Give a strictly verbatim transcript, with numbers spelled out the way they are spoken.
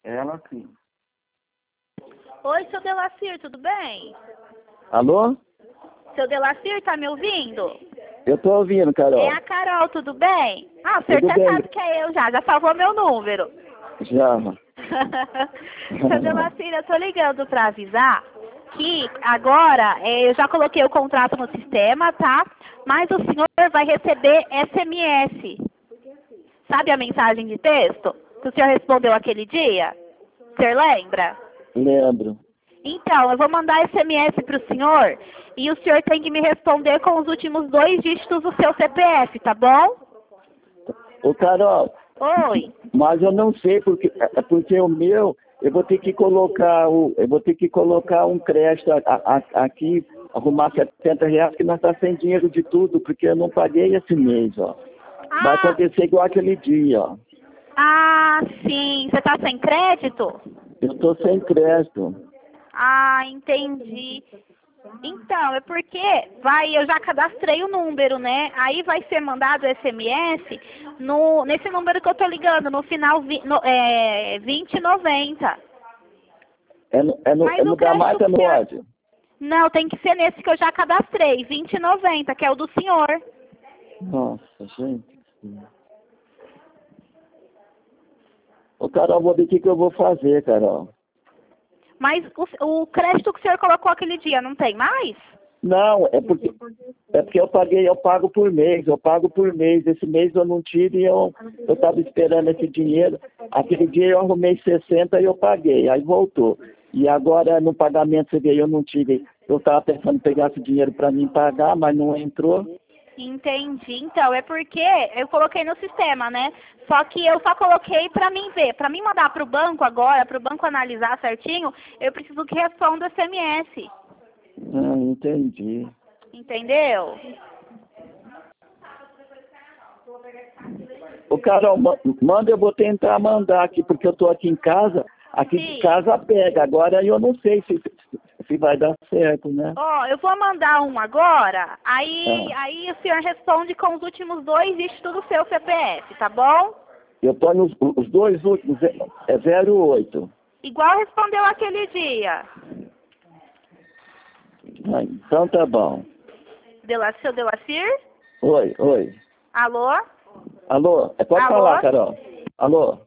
Ela sim. Oi, seu Delacir, tudo bem? Alô? Seu Delacir, tá me ouvindo? Eu tô ouvindo, Carol. É a Carol, tudo bem? Ah, o senhor Tudo até bem. sabe que é eu já, já salvou meu número. Já. Seu Delacir, eu tô ligando pra avisar que agora eh, eu já coloquei o contrato no sistema, tá? Mas o senhor vai receber S M S. Sabe a mensagem de texto que o senhor respondeu aquele dia? O senhor lembra? Lembro. Então, eu vou mandar S M S para o senhor e o senhor tem que me responder com os últimos dois dígitos do seu C P F, tá bom? Ô, Carol, Oi. mas eu não sei porque, é porque o meu, eu vou ter que colocar o, eu vou ter que colocar um crédito a- a- aqui, arrumar setenta reais, que nós tá sem dinheiro de tudo, porque eu não paguei esse mês, ó. Vai Ah, acontecer igual aquele dia, ó. ah, sim. Você tá sem crédito? Eu tô sem crédito. Ah, entendi. Então, é porque vai, eu já cadastrei o número, né? Aí vai ser mandado S M S no, nesse número que eu tô ligando, no final vi, no, é, vinte e noventa. É no, é no, Mas é o no da crédito Marta que o no senhor... ódio. Não, tem que ser nesse que eu já cadastrei, vinte e noventa, que é o do senhor. Nossa, gente. Ô, Carol, vou ver o que, que eu vou fazer, Carol. Mas o, o crédito que o senhor colocou aquele dia, não tem mais? Não, é porque, é porque eu paguei, eu pago por mês, eu pago por mês. Esse mês eu não tive e eu estava esperando esse dinheiro. Aquele dia eu arrumei sessenta e eu paguei, aí voltou. E agora no pagamento, você vê, eu não tive. Eu estava pensando em pegar esse dinheiro para mim pagar, mas não entrou. Entendi. Então, é porque eu coloquei no sistema, né? Só que eu só coloquei pra mim ver. Pra mim mandar pro banco agora, pro banco analisar certinho, eu preciso que responda o S M S. Ah, entendi. Entendeu? Ô, Carol, ma- manda, eu vou tentar mandar aqui, porque eu estou aqui em casa, aqui de Sim. casa pega. Agora eu não sei se, se vai dar certo, né? Ó, eu vou mandar um agora, aí, Ah, aí o senhor responde com os últimos dois dígitos do seu C P F, tá bom? eu ponho os, os dois últimos, é é zero oito. Igual respondeu aquele dia. Ah, então tá bom. Delacir, seu Delacir? Oi, oi. Alô? Alô, é, pode Alô? falar, Carol. Alô?